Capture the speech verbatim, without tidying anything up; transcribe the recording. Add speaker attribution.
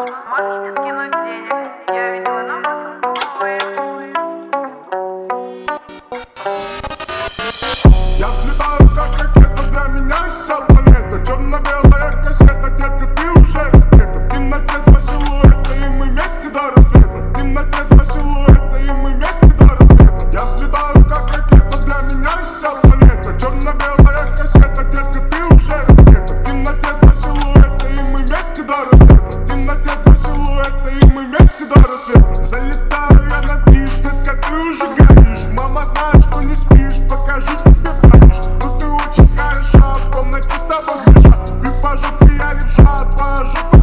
Speaker 1: Можешь мне скинуть денег? Я видела номер твой.
Speaker 2: Я взлетаю как ракета, для меня вся планета. Черно-белая кассета, детка, ты уже раздета. В темноте два силуэта, и мы вместе до рассвета. В темноте два силуэта, и мы вместе до рассвета. Я взлетаю как ракета, для меня вся планета. Черно-белая кассета, детка, ты уже раздета. В темноте два силуэта, и мы вместе до рассвета. В темноте два силуэта, и мы вместе до рассвета. Залетаю я на движ, детка, ты уже горишь. Мама знает, что не спишь, покажу тебе Париж. Ну ты очень хороша, в комнате с тобой лежа. Ты по жопе, я левша, твоя жопа